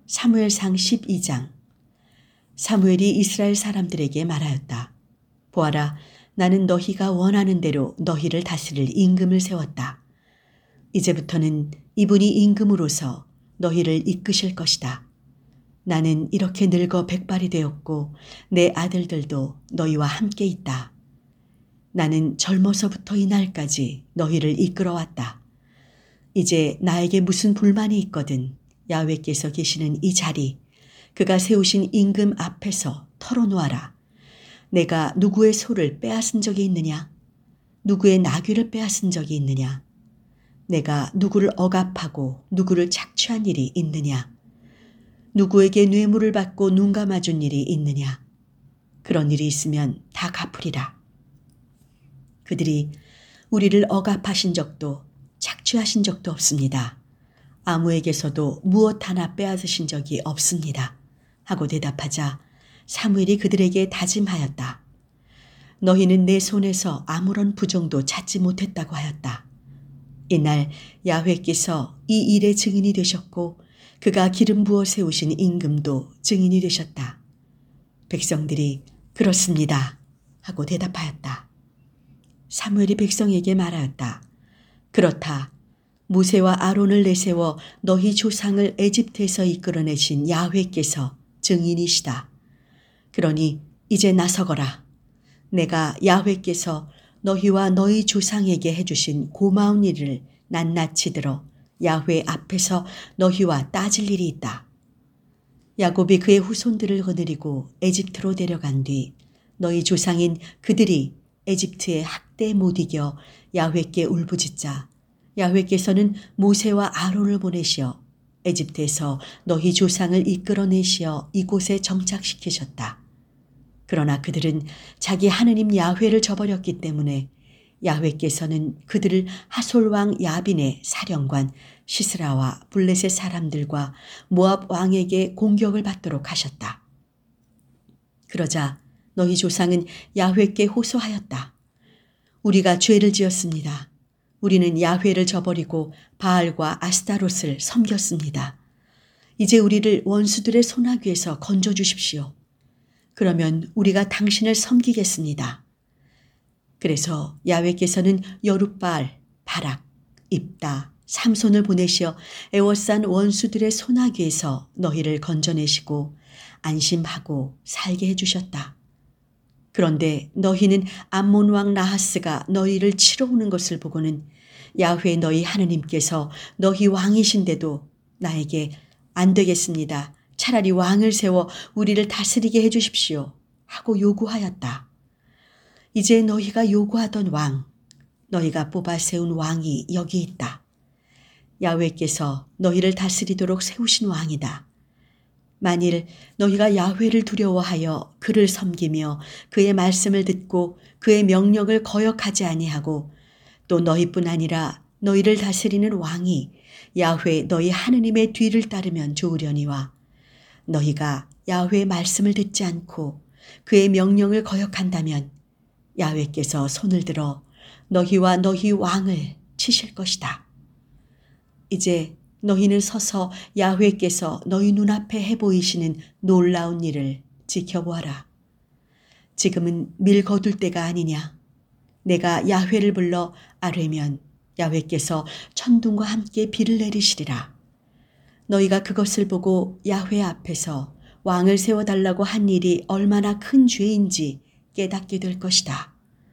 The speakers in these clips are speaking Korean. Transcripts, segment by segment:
사무엘상 12장. 사무엘이 이스라엘 사람들에게 말하였다. 보아라, 나는 너희가 원하는 대로 너희를 다스릴 임금을 세웠다. 이제부터는 이분이 임금으로서 너희를 이끄실 것이다. 나는 이렇게 늙어 백발이 되었고 내 아들들도 너희와 함께 있다. 나는 젊어서부터 이날까지 너희를 이끌어왔다. 이제 나에게 무슨 불만이 있거든 야훼께서 계시는 이 자리, 그가 세우신 임금 앞에서 털어놓아라. 내가 누구의 소를 빼앗은 적이 있느냐? 누구의 나귀를 빼앗은 적이 있느냐? 내가 누구를 억압하고 누구를 착취한 일이 있느냐? 누구에게 뇌물을 받고 눈 감아준 일이 있느냐? 그런 일이 있으면 다 갚으리라. 그들이 우리를 억압하신 적도 착취하신 적도 없습니다. 아무에게서도 무엇 하나 빼앗으신 적이 없습니다. 하고 대답하자 사무엘이 그들에게 다짐하였다. 너희는 내 손에서 아무런 부정도 찾지 못했다고 하였다. 이날 야훼께서 이 일의 증인이 되셨고 그가 기름 부어 세우신 임금도 증인이 되셨다. 백성들이 그렇습니다. 하고 대답하였다. 사무엘이 백성에게 말하였다. 그렇다. 모세와 아론을 내세워 너희 조상을 애집트에서 이끌어내신 야훼께서 증인이시다. 그러니 이제 나서거라. 내가 야훼께서 너희와 너희 조상에게 해주신 고마운 일을 낱낱이 들어 야훼 앞에서 너희와 따질 일이 있다. 야곱이 그의 후손들을 거느리고 애집트로 데려간 뒤 너희 조상인 그들이 애집트의 학대에 못 이겨 야훼께 울부짖자 야훼께서는 모세와 아론을 보내시어 애집트에서 너희 조상을 이끌어내시어 이곳에 정착시키셨다. 그러나 그들은 자기 하느님 야훼를 저버렸기 때문에 야훼께서는 그들을 하솔 왕 야빈의 사령관 시스라와 블레셋 사람들과 모압 왕에게 공격을 받도록 하셨다. 그러자 너희 조상은 야훼께 호소하였다. 우리가 죄를 지었습니다. 우리는 야훼를 저버리고 바알과 아스타롯을 섬겼습니다. 이제 우리를 원수들의 손아귀에서 건져주십시오. 그러면 우리가 당신을 섬기겠습니다. 그래서 야훼께서는 여룻바알, 바락, 입다, 삼손을 보내시어 애워싼 원수들의 손아귀에서 너희를 건져내시고 안심하고 살게 해주셨다. 그런데 너희는 암몬 왕 나하스가 너희를 치러 오는 것을 보고는 야훼 너희 하느님께서 너희 왕이신데도 나에게 안 되겠습니다. 차라리 왕을 세워 우리를 다스리게 해주십시오. 하고 요구하였다. 이제 너희가 요구하던 왕, 너희가 뽑아 세운 왕이 여기 있다. 야훼께서 너희를 다스리도록 세우신 왕이다. 만일 너희가 야훼를 두려워하여 그를 섬기며 그의 말씀을 듣고 그의 명령을 거역하지 아니하고 또 너희뿐 아니라 너희를 다스리는 왕이 야훼 너희 하느님의 뒤를 따르면 좋으려니와 너희가 야훼의 말씀을 듣지 않고 그의 명령을 거역한다면 야훼께서 손을 들어 너희와 너희 왕을 치실 것이다. 이제 너희는 서서 야훼께서 너희 눈앞에 해보이시는 놀라운 일을 지켜보아라. 지금은 밀 거둘 때가 아니냐. 내가 야훼를 불러 아뢰면 야훼께서 천둥과 함께 비를 내리시리라. 너희가 그것을 보고 야훼 앞에서 왕을 세워달라고 한 일이 얼마나 큰 죄인지 깨닫게 될 것이다.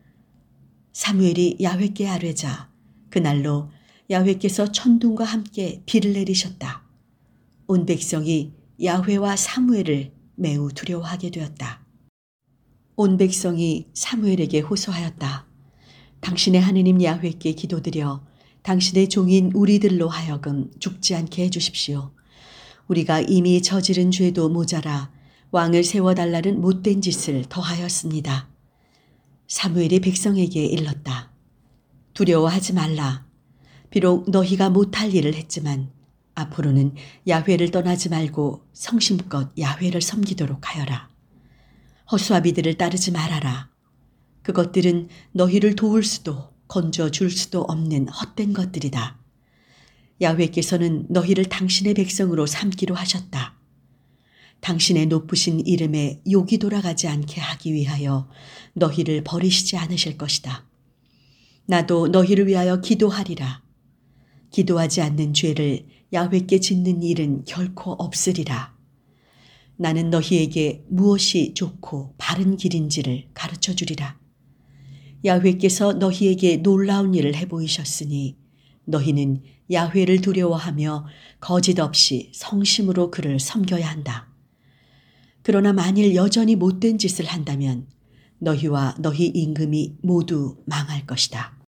사무엘이 야훼께 아뢰자 그날로 야훼께서 천둥과 함께 비를 내리셨다. 온 백성이 야훼와 사무엘을 매우 두려워하게 되었다. 온 백성이 사무엘에게 호소하였다. 당신의 하느님 야훼께 기도드려 당신의 종인 우리들로 하여금 죽지 않게 해주십시오. 우리가 이미 저지른 죄도 모자라 왕을 세워달라는 못된 짓을 더하였습니다. 사무엘이 백성에게 일렀다. 두려워하지 말라. 비록 너희가 못할 일을 했지만 앞으로는 야훼를 떠나지 말고 성심껏 야훼를 섬기도록 하여라. 허수아비들을 따르지 말아라. 그것들은 너희를 도울 수도 건져줄 수도 없는 헛된 것들이다. 야훼께서는 너희를 당신의 백성으로 삼기로 하셨다. 당신의 높으신 이름에 욕이 돌아가지 않게 하기 위하여 너희를 버리시지 않으실 것이다. 나도 너희를 위하여 기도하리라. 기도하지 않는 죄를 야훼께 짓는 일은 결코 없으리라. 나는 너희에게 무엇이 좋고 바른 길인지를 가르쳐 주리라. 야훼께서 너희에게 놀라운 일을 해보이셨으니 너희는 야훼를 두려워하며 거짓 없이 성심으로 그를 섬겨야 한다. 그러나 만일 여전히 못된 짓을 한다면 너희와 너희 임금이 모두 망할 것이다.